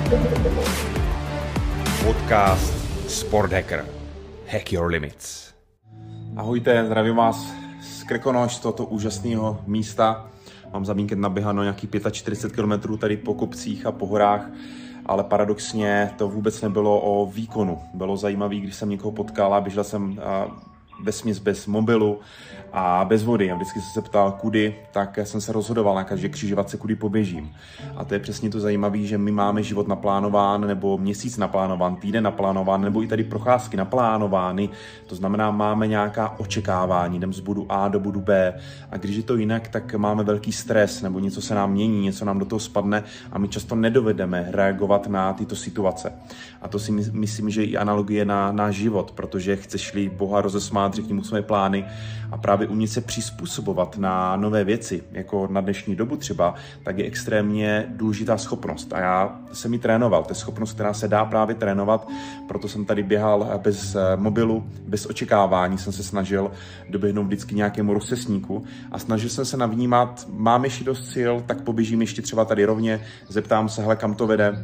Podcast Sport Hacker. Hack your limits. Ahojte, zdravím vás z Krkonoš, z tohoto úžasného místa. Mám za víkend naběháno nějakých 45 km tady po kopcích a po horách, ale paradoxně to vůbec nebylo o výkonu. Bylo zajímavé, když jsem někoho potkal a běžel jsem vesměs bez mobilu a bez vody. A vždycky jsem se ptal, kudy, tak jsem se rozhodoval na každé křižovatce, kudy poběžím. A to je přesně to zajímavé, že my máme život naplánován, nebo měsíc naplánován, týden naplánován, nebo i tady procházky naplánovány. To znamená, máme nějaká očekávání, jdem z bodu A do bodu B. A když je to jinak, tak máme velký stres, nebo něco se nám mění, něco nám do toho spadne a my často nedovedeme reagovat na tyto situace. A to si myslím, že je i analogie na náš život, protože chceš-li Boha rozesmát, řekni mu své plány a právě umět se přizpůsobovat na nové věci, jako na dnešní dobu třeba, tak je extrémně důležitá schopnost. A já jsem ji trénoval, to je schopnost, která se dá právě trénovat, proto jsem tady běhal bez mobilu, bez očekávání jsem se snažil doběhnout vždycky nějakému rozcestníku a snažil jsem se navnímat, mám ještě dost sil, tak poběžím ještě třeba tady rovně, zeptám se, hele, kam to vede.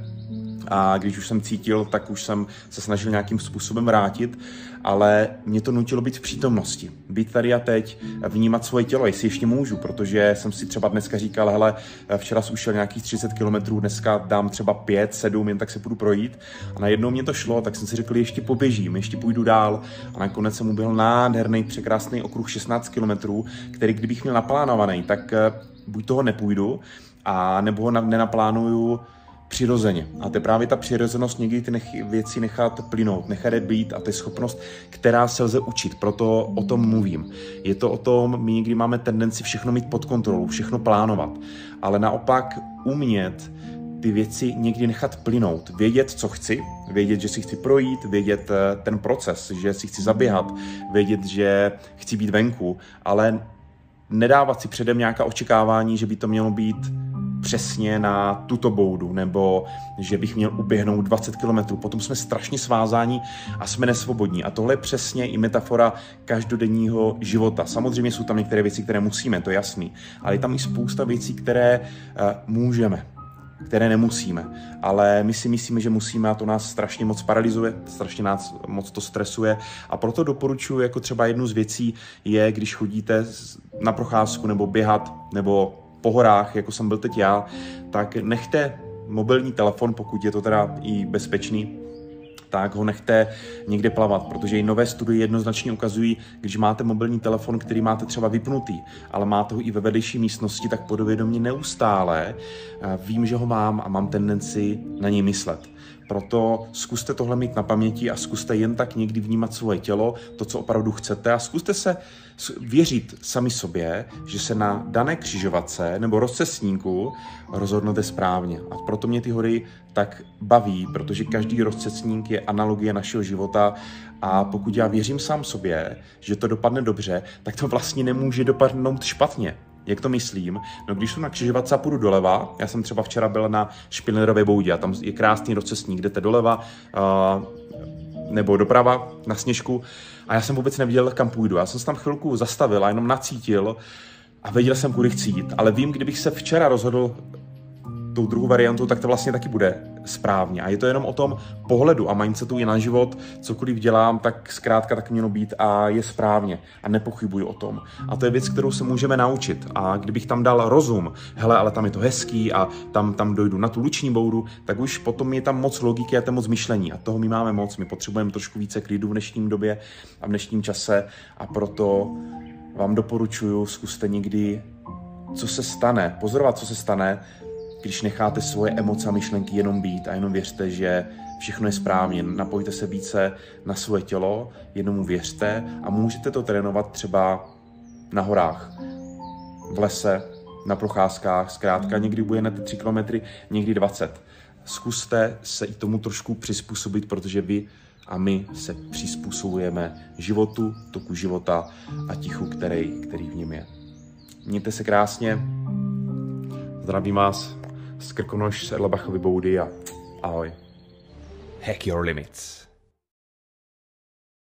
A když už jsem cítil, tak už jsem se snažil nějakým způsobem vrátit, ale mě to nutilo být v přítomnosti. Být tady a teď, vnímat svoje tělo, jestli ještě můžu, protože jsem si třeba dneska říkal, hele, včera jsem ušel nějakých 30 km, dneska dám třeba 5, 7, jen tak se půjdu projít. A najednou mě to šlo, tak jsem si řekl, ještě poběžím, ještě půjdu dál. A nakonec jsem uběhl nádherný, překrásný okruh 16 km, který kdybych měl naplánovaný, tak buď toho nepůjdu, a nebo ho nenaplánuju přirozeně. A to je právě ta přirozenost někdy ty věci nechat plynout, nechat je být a to je schopnost, která se lze učit, proto o tom mluvím. Je to o tom, my někdy máme tendenci všechno mít pod kontrolou, všechno plánovat, ale naopak umět ty věci někdy nechat plynout, vědět, co chci, vědět, že si chci projít, vědět ten proces, že si chci zaběhat, vědět, že chci být venku, ale nedávat si předem nějaká očekávání, že by to mělo být přesně na tuto boudu, nebo že bych měl uběhnout 20 km. Potom jsme strašně svázáni a jsme nesvobodní. A tohle je přesně i metafora každodenního života. Samozřejmě jsou tam některé věci, které musíme, to je jasný. Ale je tam i spousta věcí, které můžeme, které nemusíme. Ale my si myslíme, že musíme a to nás strašně moc paralyzuje, strašně nás moc to stresuje. A proto doporučuji, jako třeba jednu z věcí je, když chodíte na procházku nebo běhat, nebo po horách, jako jsem byl teď já, tak nechte mobilní telefon, pokud je to teda i bezpečný, tak ho nechte někde plavat, protože i nové studie jednoznačně ukazují, když máte mobilní telefon, který máte třeba vypnutý, ale máte ho i ve vedlejší místnosti, tak podvědomě neustále vím, že ho mám a mám tendenci na něj myslet. Proto zkuste tohle mít na paměti a zkuste jen tak někdy vnímat svoje tělo, to, co opravdu chcete a zkuste se věřit sami sobě, že se na dané křižovatce nebo rozcestníku rozhodnete správně. A proto mě ty hory tak baví, protože každý rozcestník je analogie našeho života a pokud já věřím sám sobě, že to dopadne dobře, tak to vlastně nemůže dopadnout špatně. Jak to myslím? No když jsem na křižovatce a půjdu doleva, já jsem třeba včera byl na Špilnerové boudě a tam je krásný rozcestník, jdete doleva nebo doprava na Sněžku a já jsem vůbec nevěděl, kam půjdu. Já jsem se tam chvilku zastavil a jenom nacítil a věděl jsem, kudy chci jít. Ale vím, kdybych se včera rozhodl tou druhou variantu, tak to vlastně taky bude správně. A je to jenom o tom pohledu a mindsetu i na život, cokoliv dělám, tak zkrátka tak mělo být a je správně. A nepochybuji o tom. A to je věc, kterou se můžeme naučit. A kdybych tam dal rozum, hele, ale tam je to hezký a tam dojdu na tu luční boudu, tak už potom je tam moc logiky a tam moc myšlení. A toho my máme moc. My potřebujeme trošku více klidu v dnešním době a v dnešním čase. A proto vám doporučuji, zkuste někdy, co se stane, pozorovat, co se stane, když necháte svoje emoce a myšlenky jenom být a jenom věřte, že všechno je správně. Napojte se více na svoje tělo, jenom mu věřte a můžete to trénovat třeba na horách, v lese, na procházkách, zkrátka někdy budete 3 km, někdy 20. Zkuste se i tomu trošku přizpůsobit, protože vy a my se přizpůsobujeme životu, toku života a tichu, který v něm je. Mějte se krásně, zdravím vás z Krkonoš, z Erlebachovy boudy a ahoj. Hack your limits.